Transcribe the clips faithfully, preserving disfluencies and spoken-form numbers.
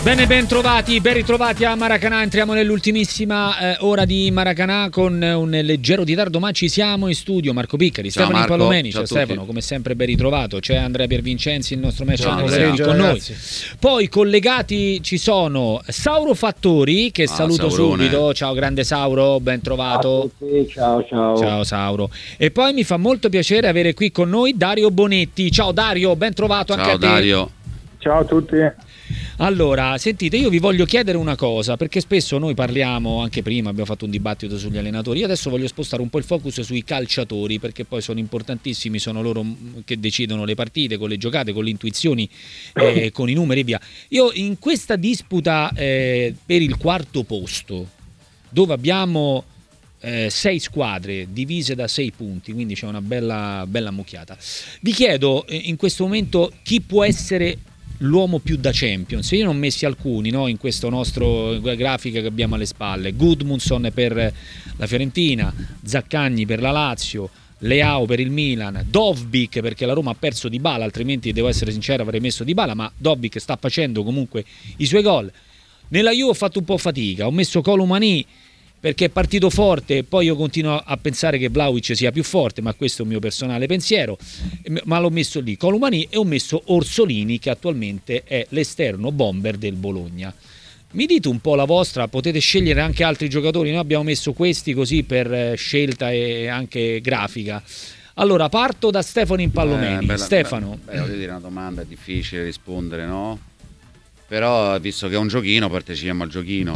Bene, ben trovati, ben ritrovati a Maracanã. Entriamo nell'ultimissima eh, ora di Maracanã con un leggero ritardo, ma ci siamo in studio. Marco Piccari, ciao Stefano Marco, Impallomeni, ciao c'è Stefano, come sempre ben ritrovato. C'è Andrea Piervincenzi, il nostro match con noi. Poi collegati ci sono Sauro Fattori, che ah, saluto Saurone. subito. Ciao grande Sauro, ben trovato. Ciao, ciao. Ciao Sauro. E poi mi fa molto piacere avere qui con noi Dario Bonetti. Ciao Dario, ben trovato ciao, anche a te. Ciao Dario. Ciao a tutti. Allora, sentite, io vi voglio chiedere una cosa, perché spesso noi parliamo, anche prima abbiamo fatto un dibattito sugli allenatori, io adesso voglio spostare un po' il focus sui calciatori, perché poi sono importantissimi, sono loro che decidono le partite, con le giocate, con le intuizioni, eh, con i numeri e via. Io in questa disputa eh, per il quarto posto, dove abbiamo eh, sei squadre divise da sei punti, quindi c'è una bella, bella mucchiata, vi chiedo eh, in questo momento chi può essere l'uomo più da Champions. Io ne ho messi alcuni, no, in questo nostro grafica che abbiamo alle spalle. Gudmundsson per la Fiorentina, Zaccagni per la Lazio, Leao per il Milan, Dovbyk perché la Roma ha perso Dybala, altrimenti devo essere sincero avrei messo Dybala, ma Dovbyk sta facendo comunque i suoi gol. Nella Juve ho fatto un po' fatica, ho messo Colomani perché è partito forte e poi io continuo a pensare che Vlahovic sia più forte, ma questo è un mio personale pensiero, ma l'ho messo lì Colomani, e ho messo Orsolini che attualmente è l'esterno bomber del Bologna. Mi dite un po' la vostra, potete scegliere anche altri giocatori, noi abbiamo messo questi così per scelta e anche grafica. Allora parto da Stefano Impallomeni. Eh, bella, Stefano, beh, voglio dire, una domanda è difficile rispondere, no? Però visto che è un giochino partecipiamo al giochino.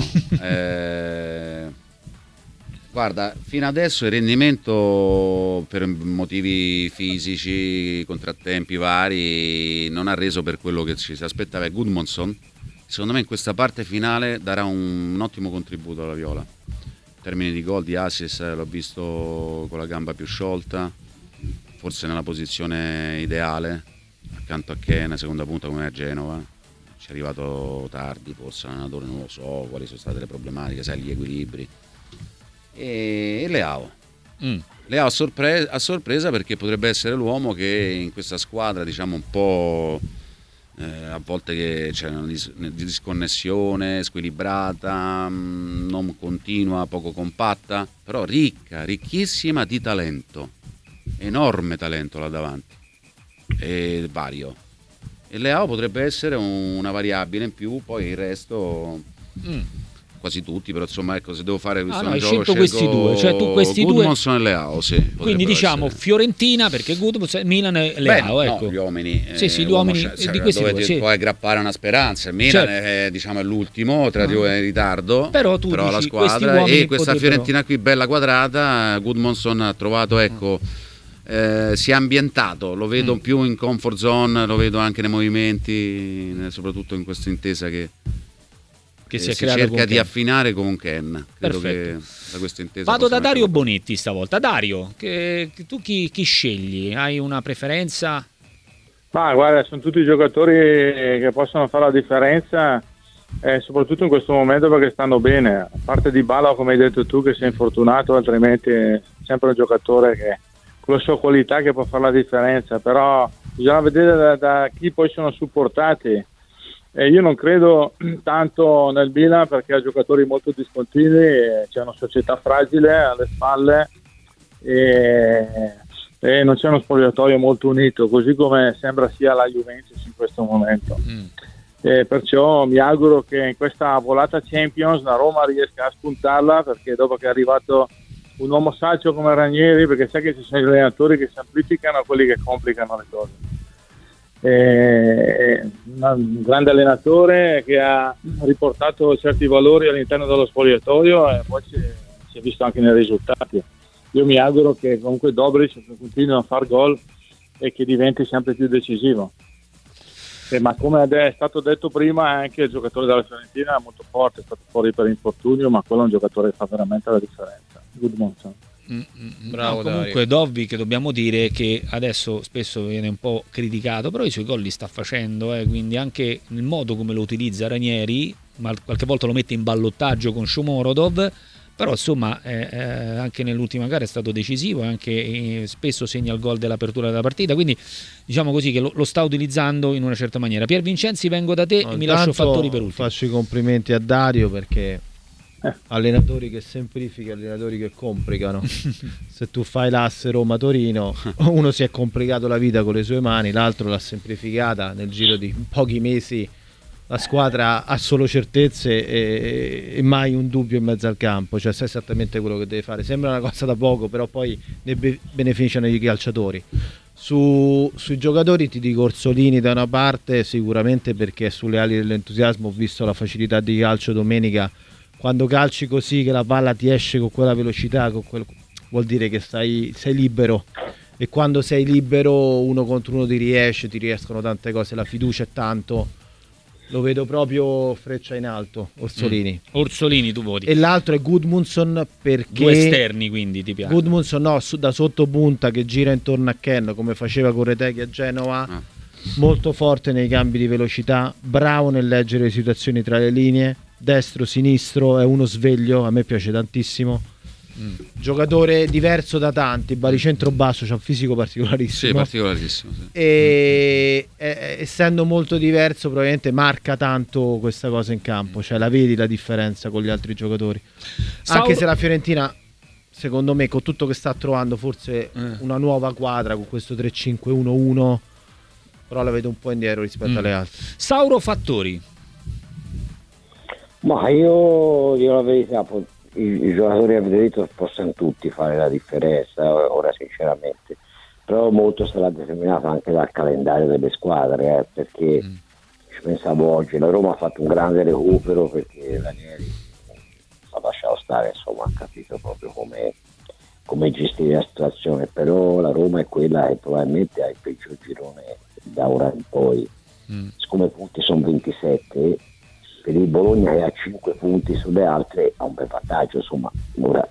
eh... Guarda, fino adesso il rendimento per motivi fisici, contrattempi vari, non ha reso per quello che ci si aspettava. Gudmundsson, secondo me in questa parte finale darà un, un ottimo contributo alla Viola. In termini di gol, di assist, l'ho visto con la gamba più sciolta, forse nella posizione ideale, accanto a Ken, seconda punta come a Genova. Ci è arrivato tardi, forse l'allenatore non lo so, quali sono state le problematiche, sai, gli equilibri. E Leao mm. Leao a, sorpre- a sorpresa perché potrebbe essere l'uomo che in questa squadra, diciamo un po' eh, a volte che c'è una dis- disconnessione squilibrata, mh, non continua, poco compatta, però ricca, ricchissima di talento, enorme talento là davanti e vario, e Leao potrebbe essere un- una variabile in più, poi il resto mm. quasi tutti, però insomma ecco, se devo fare questo ah, no, gioco scelto questi due, cioè tu questi Gudmundsson due e Leao, sì, quindi diciamo essere. Fiorentina perché Gudmundsson, Milan e Leao. Beh, ecco. No, gli uomini, sì, sì, gli uomini cioè, di questi dove due, ti sì. puoi aggrappare una speranza. Il Milan certo. è, diciamo, è l'ultimo, tra due ah. in ritardo, però, tu però dici, la squadra e questa potrebbero... Fiorentina qui bella quadrata. Gudmundsson ha trovato, ecco, eh, si è ambientato, lo vedo mm. più in comfort zone, lo vedo anche nei movimenti, soprattutto in questa intesa che che si, eh, è si cerca con di Ken. affinare con Ken. Credo che da questa intesa vado da Dario Bonetti stavolta. Dario, che, che tu chi, chi scegli? Hai una preferenza? Ma guarda, sono tutti giocatori che possono fare la differenza, eh, soprattutto in questo momento perché stanno bene, a parte Dybala come hai detto tu che sei infortunato, altrimenti è sempre un giocatore che con la sua qualità che può fare la differenza, però bisogna vedere da, da chi poi sono supportati. Eh, io non credo tanto nel Milan perché ha giocatori molto discontinui, c'è una società fragile alle spalle e, e non c'è uno spogliatoio molto unito, così come sembra sia la Juventus in questo momento. Mm. E perciò mi auguro che in questa volata Champions la Roma riesca a spuntarla, perché dopo che è arrivato un uomo saggio come Ranieri, perché sai che ci sono gli allenatori che semplificano e quelli che complicano le cose. Eh, un grande allenatore che ha riportato certi valori all'interno dello spogliatoio e poi si, si è visto anche nei risultati. Io mi auguro che comunque Dobric continui a far gol e che diventi sempre più decisivo. Eh, ma come è stato detto prima, anche il giocatore della Fiorentina è molto forte, è stato fuori per infortunio, ma quello è un giocatore che fa veramente la differenza. Gudmundsson. Mm, mm, Bravo, no, comunque Dovbyk che dobbiamo dire che adesso spesso viene un po' criticato, però i suoi gol li sta facendo, eh, quindi anche il modo come lo utilizza Ranieri, ma qualche volta lo mette in ballottaggio con Shomurodov, però insomma eh, eh, anche nell'ultima gara è stato decisivo e anche eh, spesso segna il gol dell'apertura della partita, quindi diciamo così che lo, lo sta utilizzando in una certa maniera. Pier Vincenzi, vengo da te no, e mi lascio Fattori per ultimo. Faccio i complimenti a Dario perché allenatori che semplificano, allenatori che complicano. Se tu fai l'asse Roma-Torino, uno si è complicato la vita con le sue mani, l'altro l'ha semplificata. Nel giro di pochi mesi la squadra ha solo certezze e, e mai un dubbio in mezzo al campo, cioè sa esattamente quello che deve fare. Sembra una cosa da poco, però poi ne be- beneficiano i calciatori. Su, sui giocatori ti dico Orsolini da una parte, sicuramente perché sulle ali dell'entusiasmo ho visto la facilità di calcio domenica. Quando calci così che la palla ti esce con quella velocità, con quel... vuol dire che stai, sei libero, e quando sei libero uno contro uno ti riesce, ti riescono tante cose, la fiducia è tanto, lo vedo proprio freccia in alto. Orsolini. Mm. Orsolini tu voti. E l'altro è Gudmundsson, perché due esterni, quindi ti piace? Gudmundsson no, su, da sottopunta che gira intorno a Ken come faceva con Reteghi a Genova, ah. molto forte nei cambi di velocità, bravo nel leggere le situazioni tra le linee, destro, sinistro, è uno sveglio, a me piace tantissimo. Mm. Giocatore diverso da tanti, baricentro basso, c'ha un fisico particolarissimo. Sì, particolarissimo. Sì. E mm. è, essendo molto diverso, probabilmente marca tanto questa cosa in campo, cioè la vedi la differenza con gli altri giocatori. Sauro... Anche se la Fiorentina, secondo me, con tutto che sta trovando, forse mm. una nuova quadra con questo tre cinque uno uno, però la vedo un po' indietro rispetto mm. alle altre. Sauro Fattori. Ma io, io la verità, i, i giocatori avete detto possono tutti fare la differenza, ora sinceramente, però molto sarà determinato anche dal calendario delle squadre, eh, perché mm. ci pensavo oggi, la Roma ha fatto un grande recupero perché Ranieri ha lasciato stare, insomma ha capito proprio come, come gestire la situazione, però la Roma è quella che probabilmente ha il peggior girone da ora in poi, mm. siccome i punti sono ventisette, per il Bologna che ha cinque punti sulle altre ha un bel vantaggio, insomma ora,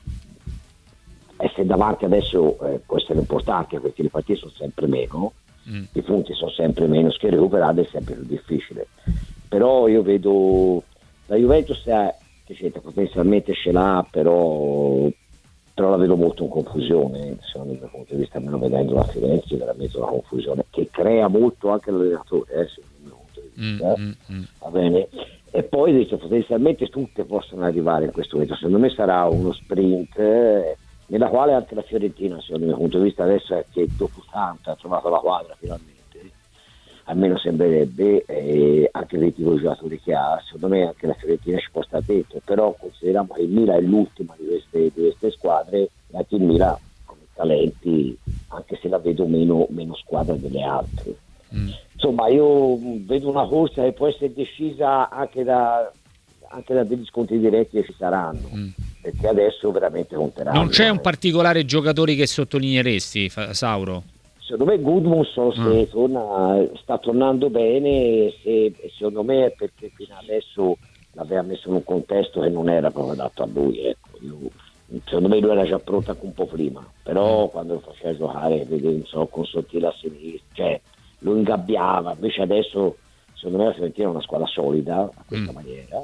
essere davanti adesso eh, può essere importante perché le partite sono sempre meno, mm. i punti sono sempre meno, che recuperare è sempre più difficile, però io vedo la Juventus è, che c'entra, potenzialmente ce l'ha, però, però la vedo molto in confusione, secondo il mio punto di vista, almeno vedendo la Firenze, veramente una confusione che crea molto anche l'allenatore, eh, secondo il mio punto di vista, mm, eh. mm, va bene? E poi dice, potenzialmente tutte possono arrivare in questo momento, secondo me sarà uno sprint eh, nella quale anche la Fiorentina, secondo il mio punto di vista, adesso è che dopo tanto ha trovato la quadra finalmente, almeno sembrerebbe, eh, anche dei tipi di giocatori che ha, secondo me anche la Fiorentina ci può stare dentro, però consideriamo che il Milan è l'ultima di queste, di queste squadre, e anche il Milan come talenti, anche se la vedo meno, meno squadra delle altre. Mm. Insomma, io vedo una corsa che può essere decisa anche da, anche da degli scontri diretti che ci saranno, mm. perché adesso veramente conteranno. Non c'è un particolare giocatore che sottolineeresti, Sauro? Secondo me Gudmundsson se mm. torna, sta tornando bene, se, secondo me è perché fino adesso l'aveva messo in un contesto che non era proprio adatto a lui, ecco. Io, secondo me lui era già pronto anche un po' prima, però mm. quando lo faceva giocare, non so, con Sottile a sinistra, cioè lo ingabbiava, invece adesso secondo me la Fiorentina è una squadra solida a questa mm. maniera,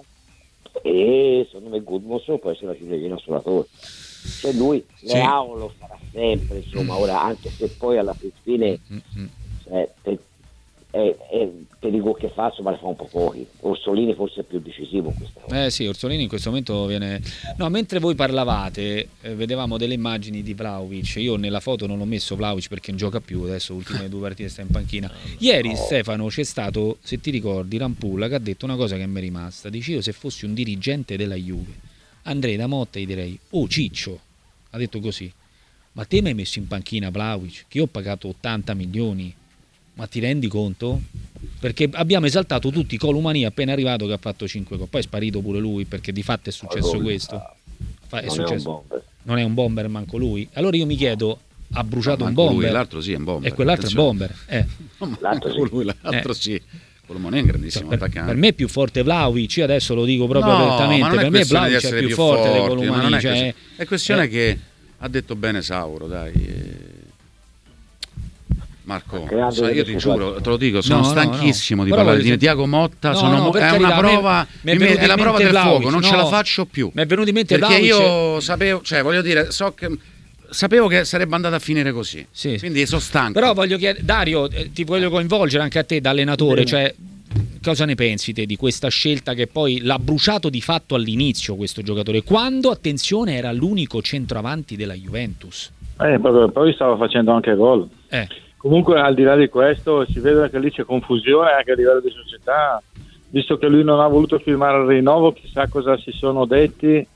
e secondo me Gudmundsson può essere la ciliegina sulla torta, cioè lui sì. Leao lo farà sempre, insomma, mm. ora anche se poi alla fine mm. cioè, per, è, è, per i gol che fa, insomma, le fa un po' pochi. Orsolini forse è più decisivo in questa cosa. Eh sì, Orsolini in questo momento viene... No, mentre voi parlavate eh, vedevamo delle immagini di Vlahovic, io nella foto non ho messo Vlahovic perché non gioca più, adesso ultime due partite sta in panchina. Ieri no. Stefano, c'è stato, se ti ricordi, Rampulla che ha detto una cosa che mi è rimasta, dice: io se fossi un dirigente della Juve andrei da Motta e gli direi: oh Ciccio, ha detto così, ma te mi hai messo in panchina Vlahovic che io ho pagato ottanta milioni, ma ti rendi conto? Perché abbiamo esaltato tutti Colomani appena arrivato che ha fatto cinque gol, poi è sparito pure lui perché di fatto è successo questo, è non, successo. È non è un bomber manco lui, allora io mi chiedo, ha bruciato no, un bomber lui, l'altro sì è un bomber, e quell'altro attenzione. è un bomber eh. no, l'altro, sì. lui, l'altro eh. sì Colomani è un grandissimo per, attaccante. Per me è più forte Vlahovic, io adesso lo dico proprio no, apertamente, per me Vlahovic è più, più forte di Colomani, è, cioè, è questione eh. che ha detto bene Sauro, dai. Marco, so, io ti giuro, te lo dico, sono no, stanchissimo no, di no. parlare Però di Tiago Motta, no, sono, no, è carità, una prova, me, me è, è la prova del Vlahovic, fuoco, non no, ce la faccio più. Mi è venuto in mente perché Vlahovic. io sapevo, cioè voglio dire, so che sapevo che sarebbe andata a finire così. Sì. Quindi sono stanco. Però voglio chiedere, Dario, eh, ti voglio coinvolgere anche a te da allenatore, Bene. cioè cosa ne pensi te di questa scelta che poi l'ha bruciato di fatto all'inizio questo giocatore, quando, attenzione, era l'unico centroavanti della Juventus? Eh, poi, poi stava facendo anche gol. Eh. Comunque, al di là di questo, si vede che lì c'è confusione anche a livello di società, visto che lui non ha voluto firmare il rinnovo, chissà cosa si sono detti e,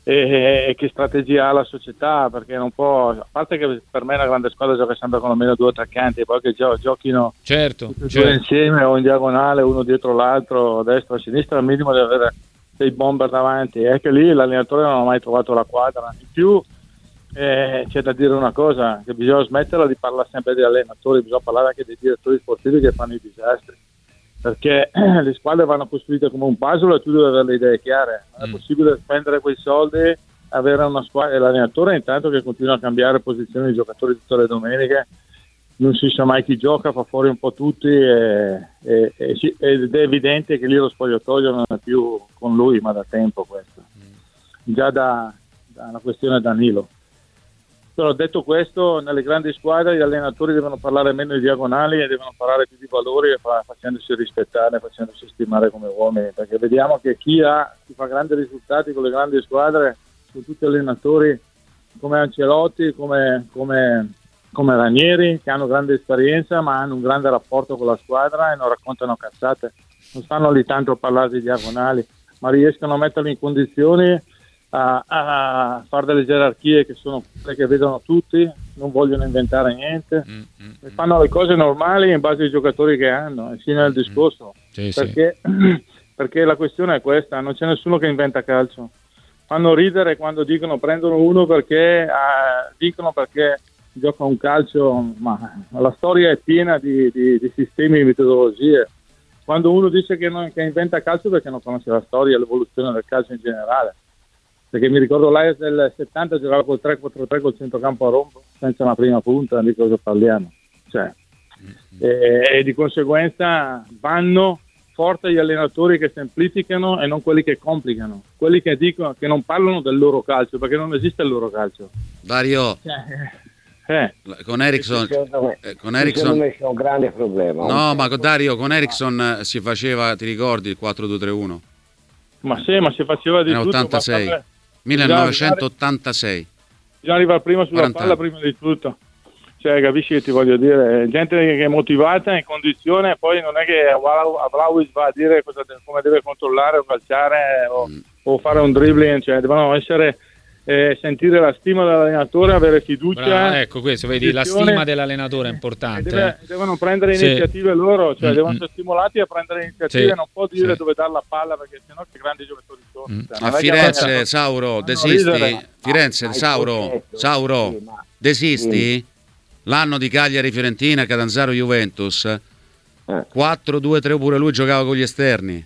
e che strategia ha la società, perché non può, a parte che per me una grande squadra gioca sempre con almeno due attaccanti, e poi che gio- giochino Certo, tutti e certo. due insieme o in diagonale, uno dietro l'altro, a destra o a sinistra, al minimo deve avere dei bomber davanti. È che lì l'allenatore non ha mai trovato la quadra. In più eh, c'è da dire una cosa, che bisogna smetterla di parlare sempre di allenatori, bisogna parlare anche dei direttori sportivi che fanno i disastri, perché eh, le squadre vanno costruite come un puzzle e tu devi avere le idee chiare. Non è Mm. possibile spendere quei soldi, avere una squadra, e l'allenatore intanto che continua a cambiare posizioni di giocatori tutte le domeniche, non si sa mai chi gioca, fa fuori un po' tutti e, e, e si- ed è evidente che lì lo spogliatoio non è più con lui, ma da tempo questo, già da, da una questione Danilo. Però detto questo, nelle grandi squadre gli allenatori devono parlare meno di diagonali e devono parlare più di valori, e fa- facendosi rispettare, facendosi stimare come uomini, perché vediamo che chi ha chi fa grandi risultati con le grandi squadre sono tutti allenatori come Ancelotti, come, come, come Ranieri, che hanno grande esperienza ma hanno un grande rapporto con la squadra e non raccontano cazzate, non stanno lì tanto a parlare di diagonali, ma riescono a metterli in condizioni a, a fare delle gerarchie che sono quelle che vedono tutti, non vogliono inventare niente, Mm, mm, e fanno le cose normali in base ai giocatori che hanno, e fine del discorso. Sì, sì. Perché, perché la questione è questa, non c'è nessuno che inventa calcio. Fanno ridere quando dicono prendono uno perché eh, dicono perché gioca un calcio, ma la storia è piena di, di, di sistemi e metodologie. Quando uno dice che, non, che inventa calcio, perché non conosce la storia e l'evoluzione del calcio in generale. Perché mi ricordo l'Ajax del settanta giocava col tre quattro tre col centrocampo a rombo, senza una prima punta, di cosa parliamo? Cioè, e, e di conseguenza vanno forte gli allenatori che semplificano e non quelli che complicano, quelli che dicono, che non parlano del loro calcio, perché non esiste il loro calcio. Dario, Eh, con Ericsson, Secondo me, eh, con secondo Ericsson me c'è un grande problema. no, ma con Dario, con Ericsson eh, si faceva, ti ricordi il quattro due tre uno? ma sì, ma si faceva di Era tutto. ottantasei. bastava- millenovecentottantasei. Bisogna arrivare prima sulla quaranta palla anni. prima di tutto. Cioè, capisci che ti voglio dire? Gente che è motivata, in condizione, poi non è che Vlahovic va a dire cosa de- come deve controllare o calciare o, Mm. o fare un dribbling, cioè devono essere eh, sentire la stima dell'allenatore, avere fiducia. Bravo, ecco questo, vedi, la condizione, stima dell'allenatore è e importante. deve- devono prendere Sì. iniziative loro, cioè Mm, devono mm. essere stimolati a prendere iniziative, Sì, non può dire sì. dove dare la palla, perché sennò che grandi giocatori sono. Mm. Cioè, non A è che Firenze, vanno- Sauro, vanno a desisti? ridere. Firenze, Ma il Sauro, concetto, Sauro, sì, ma- desisti? sì. L'anno di Cagliari-Fiorentina, Catanzaro-Juventus, Eh. quattro due tre pure lui giocava con gli esterni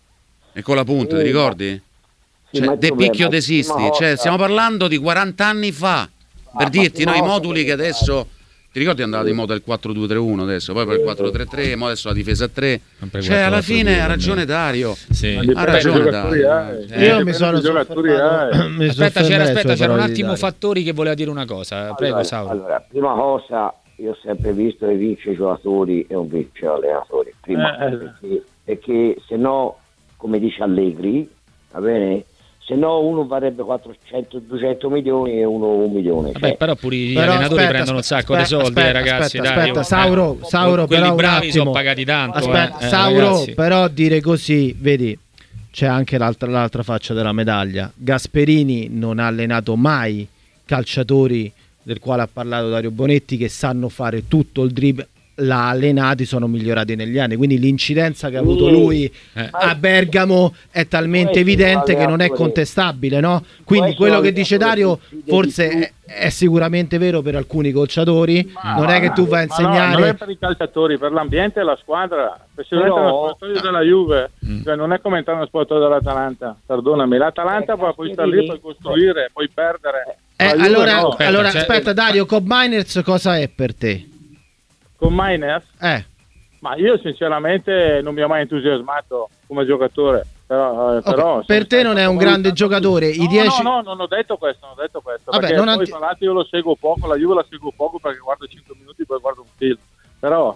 e con la punta, ti Sì, ricordi? Sì, Cioè, ma il De problema Picchio è che desisti, prima cioè, volta- stiamo parlando di quaranta anni fa, per ma dirti, prima no, i volta moduli che deve adesso, ti ricordi è andato di moda il quattro due tre uno adesso, poi per il quattro tre tre, mo adesso la difesa a tre, Sempre cioè alla quattro fine due, ha ragione Dario, Sì. Ma ha dipende ragione dai giocatori, Dario. eh. Eh, Dipende Io mi dai sono giocatori, soffermato, eh. mi Aspetta, c'era, soffermerei aspetta, sulle c'era un parole di attimo Dario. Fattori che voleva dire una cosa. Prego, allora, Sauro. allora, prima cosa, io ho sempre visto che vince i giocatori e non vince gli allenatori. Prima, Eh, eh. perché, perché se no, come dice Allegri, va bene? Se no uno varrebbe quattrocento duecento milioni e uno un milione. Vabbè, Cioè, però pure gli Però allenatori aspetta, prendono un sacco di aspetta, soldi, aspetta, eh, ragazzi. aspetta, dai, aspetta, oh. Sauro, Eh, Sauro, quelli però un bravi attimo. sono pagati tanto. Aspetta, eh, eh, Sauro, ragazzi. però dire così, vedi, c'è anche l'altra, l'altra faccia della medaglia. Gasperini non ha allenato mai calciatori, del quale ha parlato Dario Bonetti, che sanno fare tutto il dribble. L'ha allenati, sono migliorati negli anni, quindi l'incidenza che ha avuto lui Eh. a Bergamo è talmente Questo evidente che non è allenatore- contestabile, no? Quindi questo quello che dice Dario allenatore decide forse di più. è, è sicuramente vero per alcuni calciatori, non è che tu vai a Ma no, non è insegnare. per i calciatori, per l'ambiente e la squadra. Se si mette Però- nello spogliatoio della Juve, Mm. cioè non è come entrare nello spogliatoio dell'Atalanta, perdonami, l'Atalanta Eh, poi puoi stare lì, puoi costruire, puoi perdere. Eh, La Juve allora, no. Aspetta, allora cioè- aspetta Dario, Cobb Miners cosa è per te? con Mainers, Eh. ma io sinceramente non mi ha mai entusiasmato come giocatore. Però, eh, però, Okay, per te non è un grande giocatore. I no, dieci... no, no, non ho detto questo, non ho detto questo. Vabbè, perché non poi anti- tra l'altro io lo seguo poco, la Juve la seguo poco perché guardo cinque minuti poi guardo un film. Però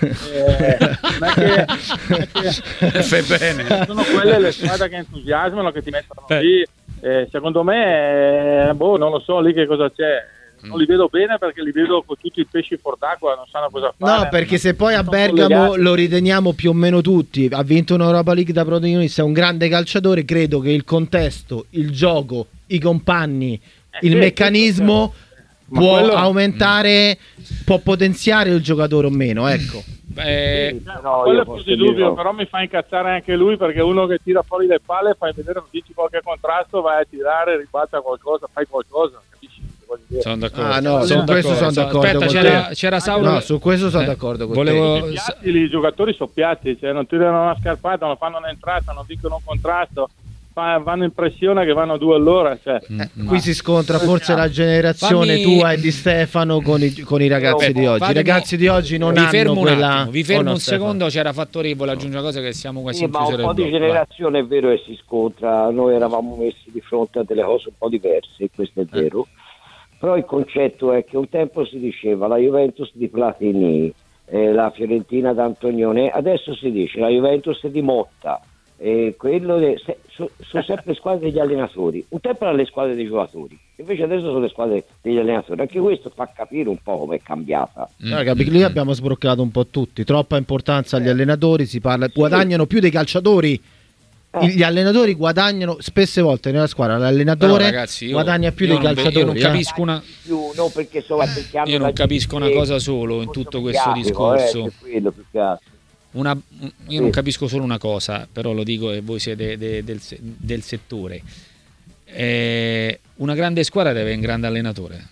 eh, non è che, non è che fai bene. sono quelle le squadre che entusiasmano, che ti mettono Beh. lì. Eh, secondo me, eh, boh, non lo so lì che cosa c'è. Non li vedo bene perché li vedo con tutti i pesci fuor d'acqua, non sanno cosa fare. No, perché se poi a Sono Bergamo collegati. lo riteniamo più o meno tutti, ha vinto un'Europa League da protagonista, è un grande calciatore, credo che il contesto, il gioco, i compagni, Eh, il sì, meccanismo questo- ma può quello- aumentare, può potenziare il giocatore o meno, ecco. Eh, Sì, però Quello io è posso fuori di dubbio, dirlo. però mi fa incazzare anche lui perché uno che tira fuori le palle, fai vedere, dici qualche contrasto, vai a tirare, ribalta qualcosa, fai qualcosa, capisci? Voglio dire. sono d'accordo. Ah, no, sono su questo sono d'accordo Aspetta, con c'era, te. c'era Sauro. No, su questo sono Eh, d'accordo con volevo- te. I piatti, i giocatori sono piatti, cioè non tirano una scarpata, non fanno un'entrata, non vincono un contrasto, fa- vanno in pressione che vanno due all'ora. Cioè. Eh, qui si scontra forse la generazione Fammi- tua e di Stefano con i, con i ragazzi Aspetta, di oggi. I fatemi- ragazzi di oggi non vi hanno fermo un quella... attimo, vi o fermo no, un Stefano? secondo, c'era Fattori, volevo aggiungere una cosa che siamo quasi Sì, in ma un chiusura po' del di blocco, vai. generazione è vero che si scontra, noi eravamo messi di fronte a delle cose un po' diverse, questo è vero, però il concetto è che un tempo si diceva la Juventus di Platini, eh, la Fiorentina d'Antonione, adesso si dice la Juventus di Motta, eh, quello de- se- so- sono sempre squadre degli allenatori, un tempo erano le squadre dei giocatori, invece adesso sono le squadre degli allenatori, anche questo fa capire un po' come è cambiata. No, capi- lì abbiamo sbroccato un po' tutti, troppa importanza agli allenatori, si parla, guadagnano più dei calciatori. Eh. Gli allenatori guadagnano spesse volte nella squadra, Però, l'allenatore ragazzi, io- guadagna più io dei non- calciatori. io non eh. capisco una Più, non perché so, perché hanno io non la capisco una gente- cosa solo in tutto questo mediatico, eh, discorso. che quello più che altro. Una, io non capisco solo una cosa, però lo dico e voi siete de- del, se- del settore. Eh, una grande squadra deve avere un grande allenatore.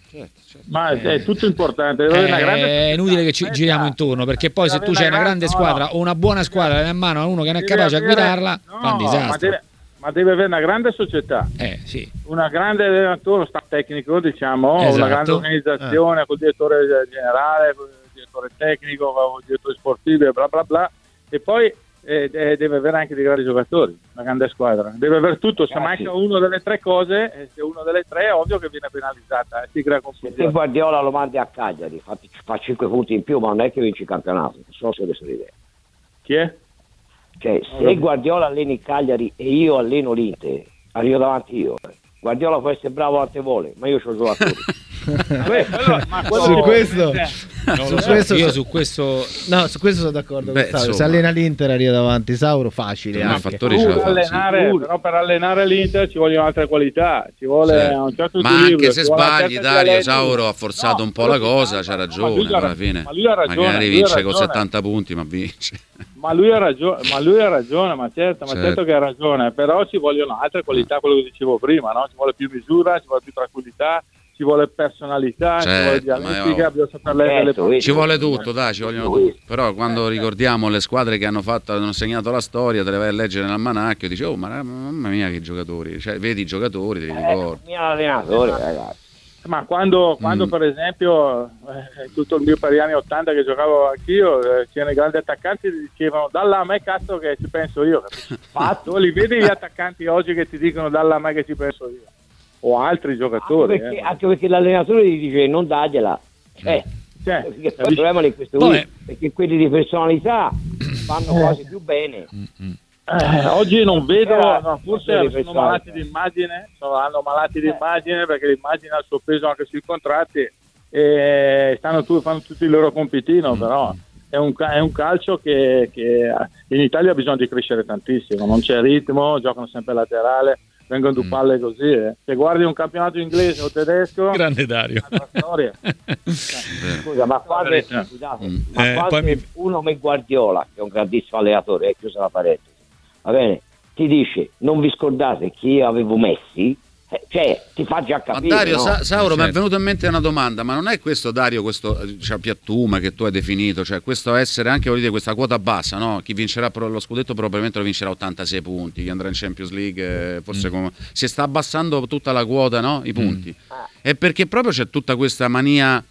Ma è tutto importante. deve avere una grande Eh, è inutile che ci società. giriamo intorno, perché poi se Deve tu avere c'hai una grande no, squadra no. o una buona squadra in mano a uno che non è Deve capace a avere- guidarla, no, fa un ma disastro. deve, ma deve avere una grande società, Eh, sì. una grande allenatore, uno staff tecnico, diciamo, Esatto. una grande organizzazione col direttore generale, col direttore tecnico, col direttore sportivo e bla bla bla, e poi eh, eh, deve avere anche dei grandi giocatori, una grande squadra, deve avere tutto. Se Ragazzi. manca uno delle tre cose, eh, se uno delle tre è ovvio che viene penalizzata, eh, si crea Se te confusione. Guardiola lo mandi a Cagliari, fa, fa cinque punti in più, ma non è che vinci il campionato, non so se avete l'idea. Chi è? Cioè, se Guardiola allena il Cagliari e io alleno l'Inter, arrivo davanti io. Guardiola può essere bravo quante vuole, ma io ho giocatori. Beh, quello- ma quello Su che- questo- eh, Non Su lo so, questo io so- su questo No, su questo sono d'accordo Beh, con Sauro. Se insomma. allena l'Inter arriva davanti Sauro, facile Ma anche. Fattori Tu ce la per fa, allenare, sicuro. però per allenare l'Inter ci vogliono altre qualità, ci vuole Certo. un certo Ma equilibrio, anche se ci vuole una sbagli, certa Dario, dialettica. Sauro ha forzato No, un po' quello la che cosa, fa- c'ha ma ragione, lui ha alla ra- fine ma lui ha ragione, magari lui ha vince con ragione. settanta punti, ma vince. Ma lui ha ragione, ma lui ha ragione, ma certo, ma Certo. certo che ha ragione, però ci vogliono altre qualità, quello che dicevo prima, no? Ci vuole più misura, ci vuole più tranquillità, ci vuole personalità, ci vuole Certo, ma dialettica, io- bisogna saper leggere le Certo, partite. Ci vuole tutto, dai, ci vogliono Lui- tutto. Però quando ricordiamo le squadre che hanno fatto, hanno segnato la storia, te le vai a leggere nell'almanacchio, dici, oh, ma mamma mia che giocatori, cioè vedi i giocatori, te li Eh, ricordi. mio allenatore, ragazzi. Ma quando, quando Mm. per esempio, eh, tutto il mio per gli anni ottanta che giocavo anch'io, eh, c'erano i grandi attaccanti che dicevano dalla a me cazzo che ci penso io. capisci? Fatto. Tu li vedi gli attaccanti oggi che ti dicono dalla a me che ci penso io, o altri Anche giocatori. perché, eh. anche perché l'allenatore gli dice non dagliela. Cioè, Cioè, perché il capisci? problema di questo Vabbè. qui, perché quelli di personalità fanno quasi più bene. Eh, oggi non vedo, Era- no, forse non sono so, malati eh. d'immagine, sono, hanno malati d'immagine perché l'immagine ha il suo peso anche sui contratti e stanno tu, fanno tutti il loro compitino, però è un, ca- è un calcio che, che in Italia ha bisogno di crescere tantissimo, non c'è ritmo, giocano sempre laterale, vengono due palle così. eh. Se guardi un campionato inglese o tedesco, grande Dario. è un'altra storia. Scusa, ma quando, verità. scusate, Mm. ma Eh, quando poi mi- uno come Guardiola, che è un grandissimo allenatore, è chiusa la parentesi, va bene, ti dice non vi scordate che io avevo Messi, eh, cioè ti fa già Ma capire, Dario, no? Sa- Sauro, mi è Certo. venuta in mente una domanda, ma non è questo, Dario, questo eh, cioè, piattume che tu hai definito, cioè questo essere anche, voglio dire, questa quota bassa, no? Chi vincerà pro- lo scudetto probabilmente lo vincerà ottantasei punti, chi andrà in Champions League eh, forse come... si sta abbassando tutta la quota, no? I punti. È perché proprio c'è tutta questa mania,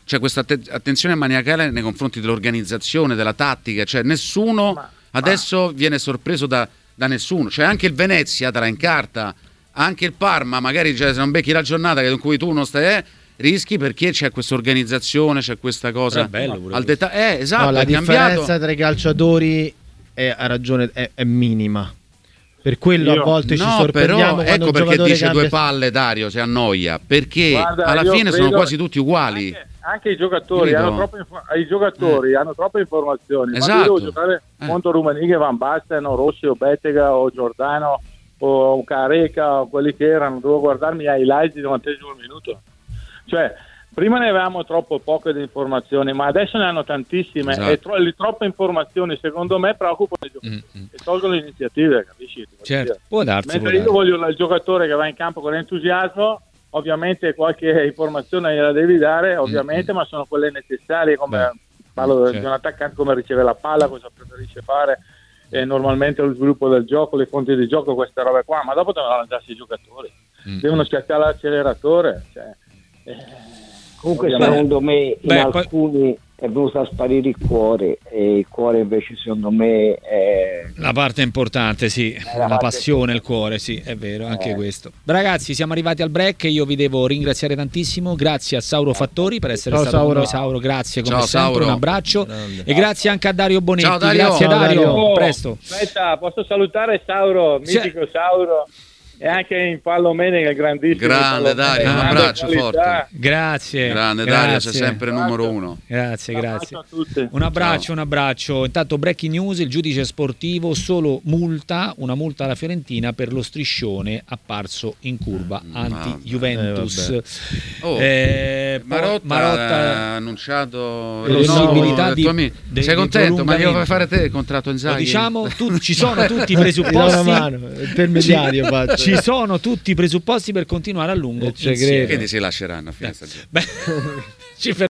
c'è questa att- attenzione maniacale nei confronti dell'organizzazione, della tattica, cioè nessuno Ma- adesso ma... viene sorpreso da, da nessuno, cioè anche il Venezia te la incarta, anche il Parma, magari cioè, se non becchi la giornata in cui tu non stai... Eh, rischi perché c'è questa organizzazione, c'è questa cosa bello al dettaglio. Eh, esatto, no, la è differenza cambiato. tra i calciatori è, ha ragione, è, è minima. Per quello Io- a volte ci No, sorprendiamo però quando ecco un perché giocatore dice cambia... due palle Dario, si annoia, perché Guarda, alla io fine sono credo- quasi tutti uguali. Anche, anche i giocatori, Credo. hanno troppe, info- i giocatori hanno troppe informazioni. Ma Esatto. io devo giocare Eh. contro Rummenigge, Van Basten, o Rossi, o Bettega, o Giordano, o Careca, o quelli che erano. Devo guardarmi ai highlights di novantesimo minuto. Cioè, prima ne avevamo troppo poche di informazioni, ma adesso ne hanno tantissime. Esatto. E tro- le troppe informazioni, secondo me, preoccupano i giocatori Mm, mm. e tolgono le iniziative, capisci? Certo, può darsi, Mentre può io darsi. voglio il giocatore che va in campo con entusiasmo, ovviamente qualche informazione gliela devi dare, ovviamente, ma sono quelle necessarie, come Beh, parlo certo. di un attaccante, come riceve la palla, cosa preferisce fare, e normalmente lo sviluppo del gioco, le fonti di gioco, queste robe qua, ma dopo devono lanciarsi i giocatori, Mm. devono schiacciare l'acceleratore. Cioè, eh, Comunque ovviamente- secondo me in Beh, poi- alcuni è venuto a sparire il cuore, e il cuore invece secondo me è... La parte importante, sì, la la parte- passione, il cuore, sì, è vero, anche Eh. questo. Ragazzi, siamo arrivati al break, io vi devo ringraziare tantissimo, grazie a Sauro Fattori per essere Ciao, stato con Sauro. noi, Sauro, grazie come Ciao, sempre, Sauro. un abbraccio Grande. e grazie anche a Dario Bonetti, Ciao, Dario. grazie Ciao, Dario, Dario. a presto. Aspetta, posso salutare Sauro, Sì. mitico Sauro, e anche in Pallo Meneghel, grandissimo. Grande, in Pallo Dario, Meneghel, un grande abbraccio qualità. forte. Grazie. Grande Dario, grazie. sei sempre il numero uno. Grazie, Un grazie. abbraccio a tutti. Un abbraccio, Ciao. un abbraccio. Intanto breaking news, il giudice sportivo solo multa, una multa alla Fiorentina per lo striscione apparso in curva anti-Juventus. Eh, Oh, Eh, poi Marotta, Marotta- ha annunciato il Possibilità rinnovo di- del tuo amico. de- Sei di contento? Ma io prolungamento. vuoi fare te il contratto in Lo Zaghi? diciamo, tu- ci sono tutti i Ti do una presupposti. mano, intermediario ci, faccio. ci sono tutti i presupposti per continuare a lungo E ci insieme. credo. Quindi si lasceranno a fine stagione. Beh, ci